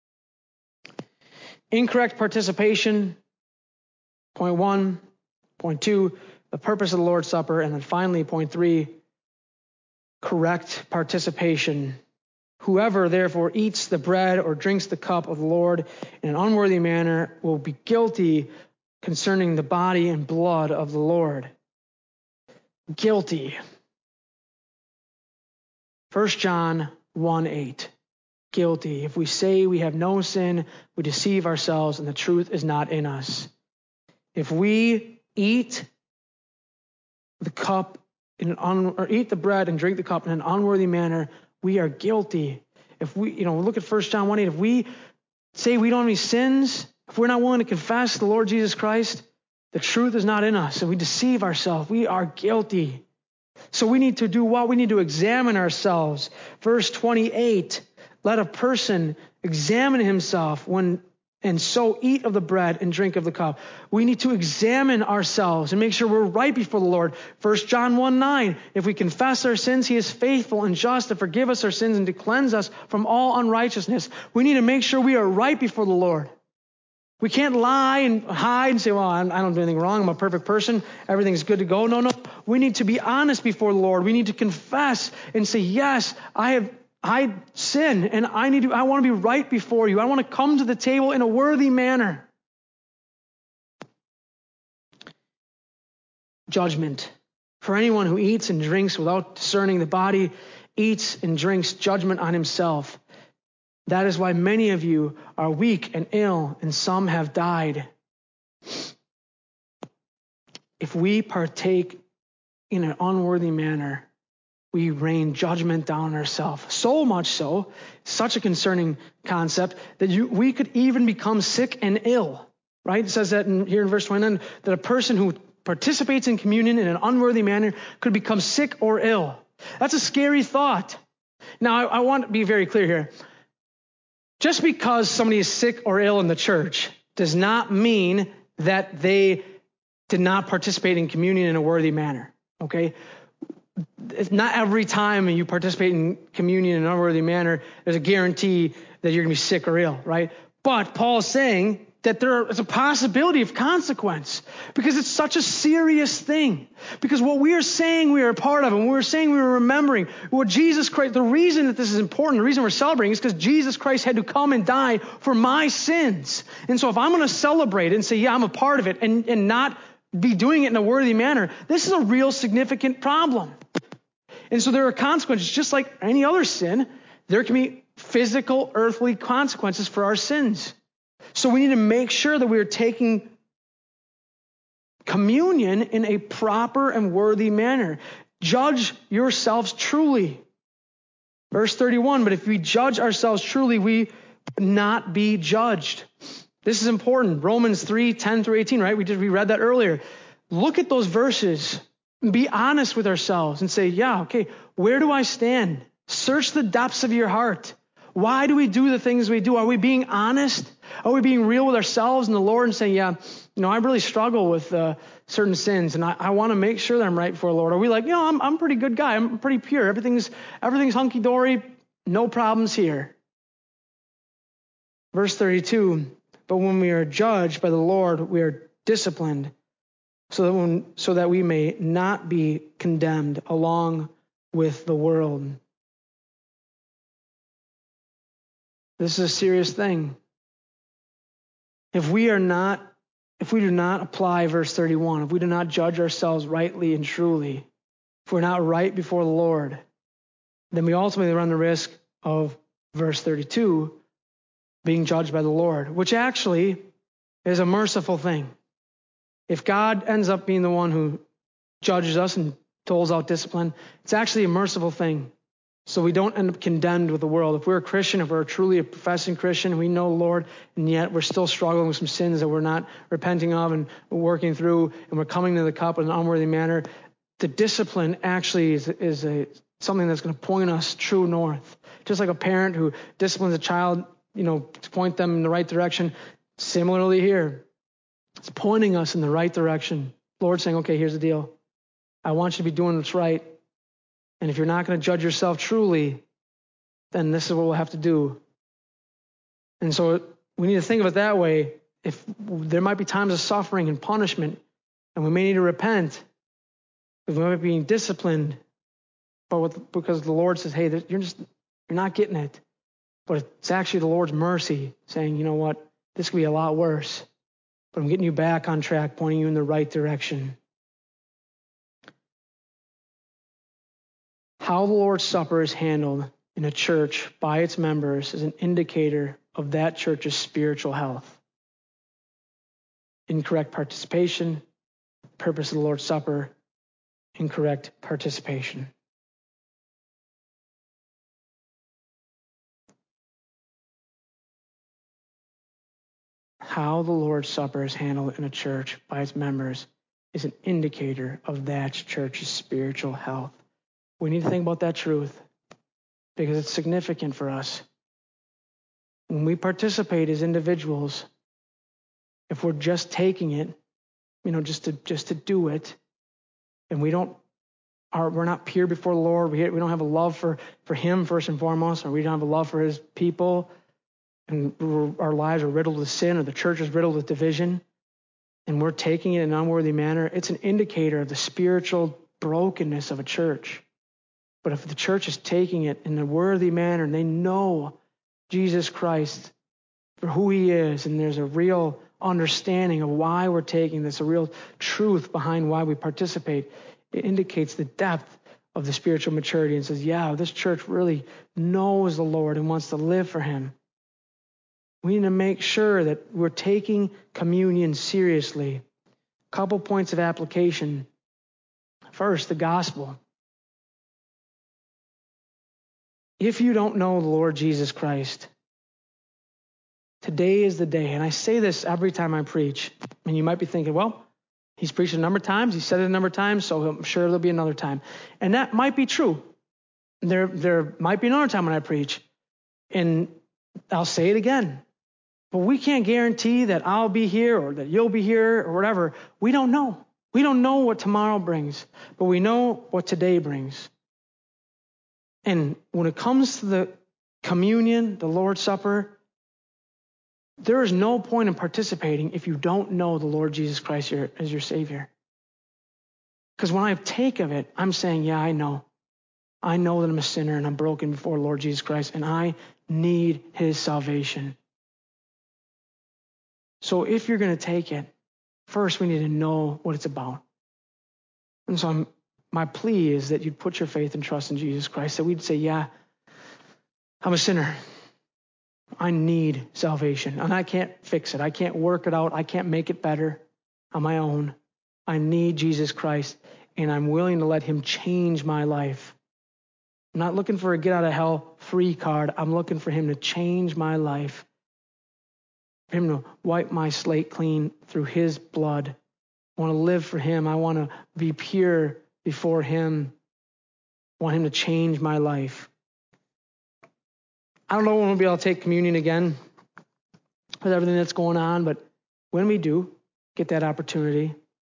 Incorrect participation. Point 1. Point 2, the purpose of the Lord's Supper. And then finally, point 3, correct participation. Whoever therefore eats the bread or drinks the cup of the Lord in an unworthy manner will be guilty concerning the body and blood of the Lord. Guilty. 1 John 1:8. Guilty. If we say we have no sin, we deceive ourselves and the truth is not in us. If we eat the cup or eat the bread and drink the cup in an unworthy manner, we are guilty. If we, look at 1 John 1:8. If we say we don't have any sins, if we're not willing to confess the Lord Jesus Christ, the truth is not in us, and we deceive ourselves. We are guilty. So we need to do what? We need to examine ourselves. Verse 28, let a person examine himself and so eat of the bread and drink of the cup. We need to examine ourselves and make sure we're right before the Lord. 1 John 1:9, if we confess our sins, he is faithful and just to forgive us our sins and to cleanse us from all unrighteousness. We need to make sure we are right before the Lord. We can't lie and hide and say, well, I don't do anything wrong. I'm a perfect person. Everything's good to go. No. We need to be honest before the Lord. We need to confess and say, yes, I sin and I want to be right before you. I want to come to the table in a worthy manner. Judgment. For anyone who eats and drinks without discerning the body eats and drinks judgment on himself. That is why many of you are weak and ill, and some have died. If we partake in an unworthy manner, we rain judgment down on ourselves. So much so, such a concerning concept, that we could even become sick and ill. Right? It says that here in verse 29, that a person who participates in communion in an unworthy manner could become sick or ill. That's a scary thought. Now, I want to be very clear here. Just because somebody is sick or ill in the church does not mean that they did not participate in communion in a worthy manner, okay? It's not every time you participate in communion in an unworthy manner, there's a guarantee that you're going to be sick or ill, right? But Paul is saying that there is a possibility of consequence because it's such a serious thing. Because what we are saying we are a part of, and we're saying we are remembering, what Jesus Christ, the reason that this is important, the reason we're celebrating is because Jesus Christ had to come and die for my sins. And so if I'm going to celebrate it and say, yeah, I'm a part of it, and not be doing it in a worthy manner, this is a real significant problem. And so there are consequences, just like any other sin. There can be physical, earthly consequences for our sins. So we need to make sure that we are taking communion in a proper and worthy manner. Judge yourselves truly. Verse 31, but if we judge ourselves truly, we would not be judged. This is important. Romans 3:10-18, right? We read that earlier. Look at those verses. Be honest with ourselves and say, yeah, okay, where do I stand? Search the depths of your heart. Why do we do the things we do? Are we being honest? Are we being real with ourselves and the Lord and saying, yeah, I really struggle with certain sins and I want to make sure that I'm right before the Lord? Are we like, I'm a pretty good guy. I'm pretty pure. Everything's hunky-dory. No problems here. Verse 32, but when we are judged by the Lord, we are disciplined so that we may not be condemned along with the world. This is a serious thing. If we do not apply verse 31, if we do not judge ourselves rightly and truly, if we're not right before the Lord, then we ultimately run the risk of verse 32 being judged by the Lord, which actually is a merciful thing. If God ends up being the one who judges us and doles out discipline, it's actually a merciful thing. So we don't end up condemned with the world. If we're a Christian, if we're truly a professing Christian, we know the Lord, and yet we're still struggling with some sins that we're not repenting of and working through, and we're coming to the cup in an unworthy manner, the discipline actually is something that's going to point us true north. Just like a parent who disciplines a child, to point them in the right direction. Similarly here, it's pointing us in the right direction. Lord's saying, okay, here's the deal. I want you to be doing what's right. And if you're not going to judge yourself truly, then this is what we'll have to do. And so we need to think of it that way. If there might be times of suffering and punishment, and we may need to repent, if we might be being disciplined, because the Lord says, hey, you're not getting it. But it's actually the Lord's mercy saying, you know what, this could be a lot worse. But I'm getting you back on track, pointing you in the right direction. How the Lord's Supper is handled in a church by its members is an indicator of that church's spiritual health. Incorrect participation, purpose of the Lord's Supper, incorrect participation. How the Lord's Supper is handled in a church by its members is an indicator of that church's spiritual health. We need to think about that truth because it's significant for us. When we participate as individuals, if we're just taking it, just to do it, and we're not pure before the Lord, we don't have a love for Him first and foremost, or we don't have a love for His people, and our lives are riddled with sin, or the church is riddled with division, and we're taking it in an unworthy manner, it's an indicator of the spiritual brokenness of a church. But if the church is taking it in a worthy manner, and they know Jesus Christ for who he is, and there's a real understanding of why we're taking this, a real truth behind why we participate, it indicates the depth of the spiritual maturity and says, yeah, this church really knows the Lord and wants to live for him. We need to make sure that we're taking communion seriously. A couple points of application. First, the gospel. If you don't know the Lord Jesus Christ, today is the day. And I say this every time I preach. And you might be thinking, well, he's preached a number of times. He said it a number of times, so I'm sure there'll be another time. And that might be true. There might be another time when I preach. And I'll say it again. But we can't guarantee that I'll be here or that you'll be here or whatever. We don't know. We don't know what tomorrow brings, but we know what today brings. And when it comes to the communion, the Lord's Supper, there is no point in participating if you don't know the Lord Jesus Christ as your Savior. Because when I take of it, I'm saying, yeah, I know. I know that I'm a sinner and I'm broken before Lord Jesus Christ, and I need his salvation. So if you're going to take it, first we need to know what it's about. And so my plea is that you'd put your faith and trust in Jesus Christ, that we'd say, yeah, I'm a sinner. I need salvation, and I can't fix it. I can't work it out. I can't make it better on my own. I need Jesus Christ, and I'm willing to let him change my life. I'm not looking for a get-out-of-hell-free card. I'm looking for him to change my life, for him to wipe my slate clean through his blood. I want to live for him. I want to be pure before him. I want him to change my life. I don't know when we'll be able to take communion again with everything that's going on, but when we do get that opportunity,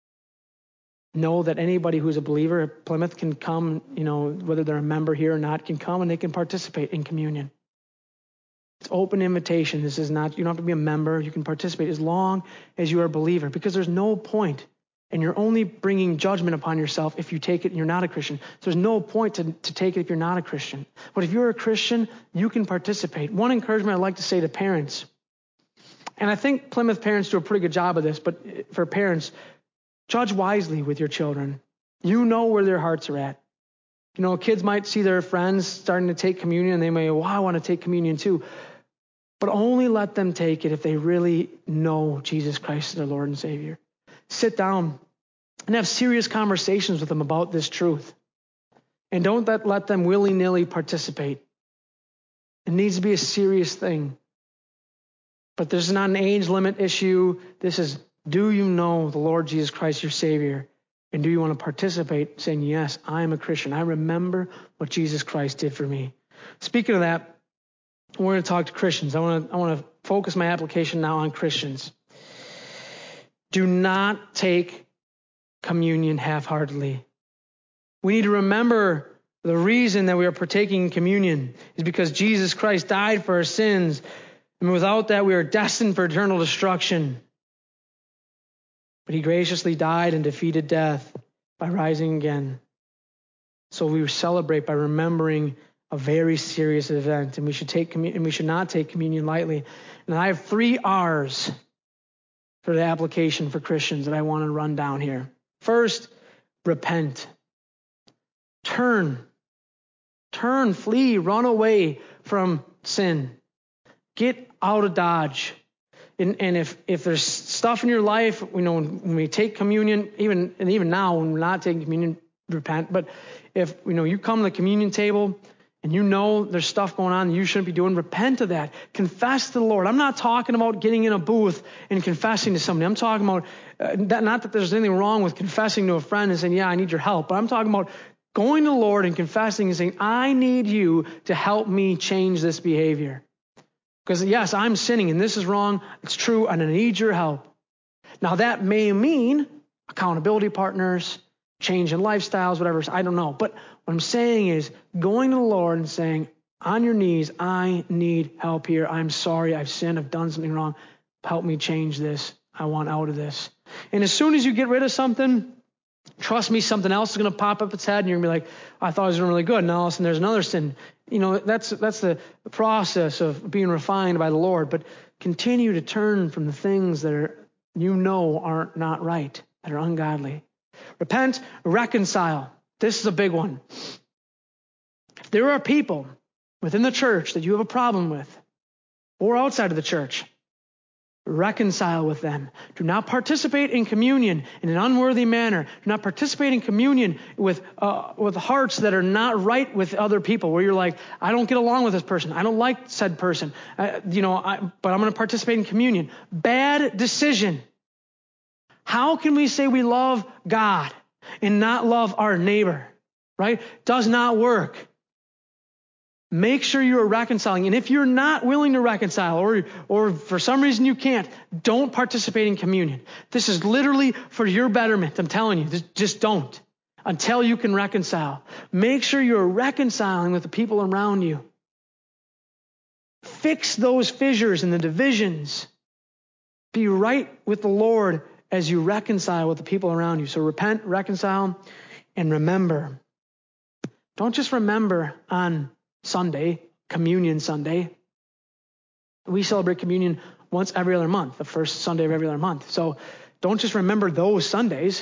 know that anybody who's a believer at Plymouth can come, whether they're a member here or not, can come and they can participate in communion. It's open invitation. This is not, you don't have to be a member. You can participate as long as you are a believer, because there's no point, and you're only bringing judgment upon yourself if you take it and you're not a Christian. So there's no point to take it if you're not a Christian. But if you're a Christian, you can participate. One encouragement I'd like to say to parents, and I think Plymouth parents do a pretty good job of this, but for parents, judge wisely with your children. You know where their hearts are at. Kids might see their friends starting to take communion, and they may, well, I want to take communion too. But only let them take it if they really know Jesus Christ as their Lord and Savior. Sit down and have serious conversations with them about this truth. And don't let them willy-nilly participate. It needs to be a serious thing. But this is not an age limit issue. This is, do you know the Lord Jesus Christ, your Savior? And do you want to participate saying, yes, I am a Christian. I remember what Jesus Christ did for me. Speaking of that, we're going to talk to Christians. I want to focus my application now on Christians. Do not take communion half-heartedly. We need to remember the reason that we are partaking in communion is because Jesus Christ died for our sins. And without that, we are destined for eternal destruction. But he graciously died and defeated death by rising again. So we celebrate by remembering a very serious event, and we should not take communion lightly. And I have 3 R's for the application for Christians that I want to run down here. First, repent. Turn, flee, run away from sin. Get out of Dodge. And if there's stuff in your life, when we take communion, even now when we're not taking communion, repent. But if you come to the communion table and there's stuff going on that you shouldn't be doing, repent of that. Confess to the Lord. I'm not talking about getting in a booth and confessing to somebody. I'm talking about, not that there's anything wrong with confessing to a friend and saying, yeah, I need your help. But I'm talking about going to the Lord and confessing and saying, I need you to help me change this behavior. Because yes, I'm sinning and this is wrong. It's true, and I need your help. Now that may mean accountability partners, change in lifestyles, whatever. I don't know. But what I'm saying is going to the Lord and saying, On your knees, I need help here. I'm sorry. I've sinned. I've done something wrong. Help me change this. I want out of this. And as soon as you get rid of something, trust me, something else is going to pop up its head, and you're going to be like, I thought I was doing really good. Now all of a sudden there's another sin. That's the process of being refined by the Lord. But continue to turn from the things that are not right, that are ungodly. Repent, reconcile. This is a big one. If there are people within the church that you have a problem with, or outside of the church, reconcile with them. Do not participate in communion in an unworthy manner. Do not participate in communion with hearts that are not right with other people, where you're like, I don't get along with this person. I don't like said person. But I'm going to participate in communion. Bad decision. How can we say we love God and not love our neighbor? Right? Does not work. Make sure you are reconciling. And if you're not willing to reconcile, or for some reason you can't, don't participate in communion. This is literally for your betterment. I'm telling you, just don't until you can reconcile. Make sure you're reconciling with the people around you. Fix those fissures and the divisions. Be right with the Lord as you reconcile with the people around you. So repent, reconcile, and remember. Don't just remember on Sunday, Communion Sunday. We celebrate communion once every other month, the first Sunday of every other month. So don't just remember those Sundays.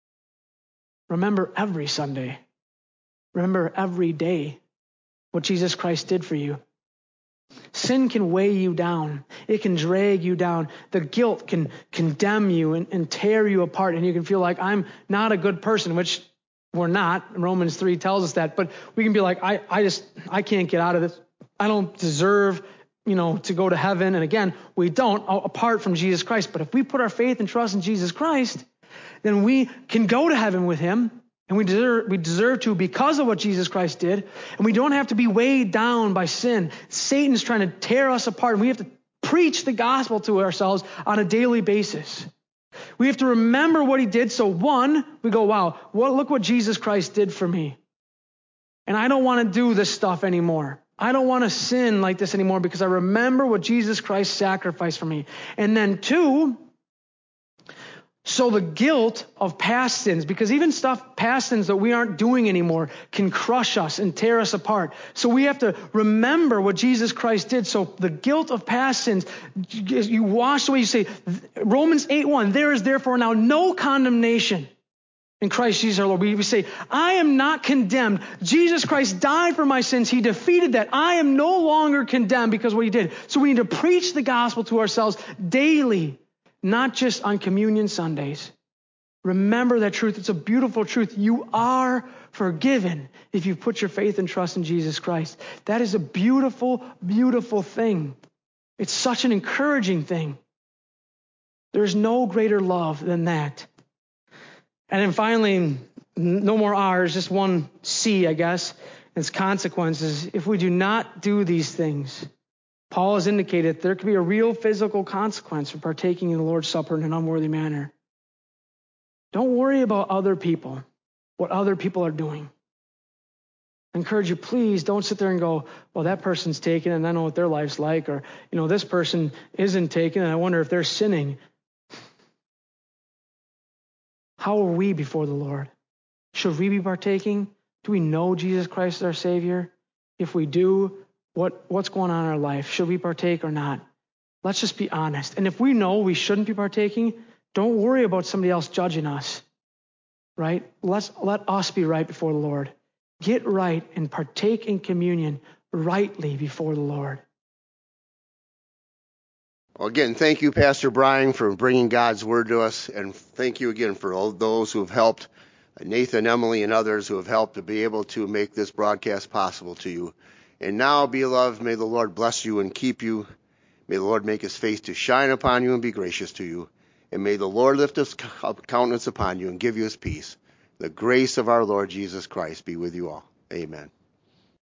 Remember every Sunday. Remember every day what Jesus Christ did for you. Sin can weigh you down. It can drag you down. The guilt can condemn you and tear you apart. And you can feel like, I'm not a good person, which we're not. Romans 3 tells us that. But we can be like, I can't get out of this. I don't deserve, to go to heaven. And again, we don't apart from Jesus Christ. But if we put our faith and trust in Jesus Christ, then we can go to heaven with him. And we deserve to because of what Jesus Christ did. And we don't have to be weighed down by sin. Satan's trying to tear us apart. And we have to preach the gospel to ourselves on a daily basis. We have to remember what he did. So one, we go, wow, look what Jesus Christ did for me. And I don't want to do this stuff anymore. I don't want to sin like this anymore because I remember what Jesus Christ sacrificed for me. And then two, so the guilt of past sins, because even past sins that we aren't doing anymore can crush us and tear us apart. So we have to remember what Jesus Christ did. So the guilt of past sins, you wash away, you say, Romans 8:1, there is therefore now no condemnation in Christ Jesus our Lord. We say, I am not condemned. Jesus Christ died for my sins. He defeated that. I am no longer condemned because of what he did. So we need to preach the gospel to ourselves daily. Not just on Communion Sundays. Remember that truth. It's a beautiful truth. You are forgiven if you put your faith and trust in Jesus Christ. That is a beautiful, beautiful thing. It's such an encouraging thing. There's no greater love than that. And then finally, no more R's, just one C, I guess. Its consequences. If we do not do these things, Paul has indicated there could be a real physical consequence for partaking in the Lord's Supper in an unworthy manner. Don't worry about other people, what other people are doing. I encourage you, please don't sit there and go, well, that person's taken and I know what their life's like, or, this person isn't taken and I wonder if they're sinning. How are we before the Lord? Should we be partaking? Do we know Jesus Christ is our Savior? If we do, what's going on in our life? Should we partake or not? Let's just be honest. And if we know we shouldn't be partaking, don't worry about somebody else judging us, right? Let us be right before the Lord. Get right and partake in communion rightly before the Lord. Well, again, thank you, Pastor Brian, for bringing God's word to us. And thank you again for all those who have helped, Nathan, Emily, and others who have helped to be able to make this broadcast possible to you. And now, beloved, may the Lord bless you and keep you. May the Lord make his face to shine upon you and be gracious to you. And may the Lord lift his countenance upon you and give you his peace. The grace of our Lord Jesus Christ be with you all. Amen.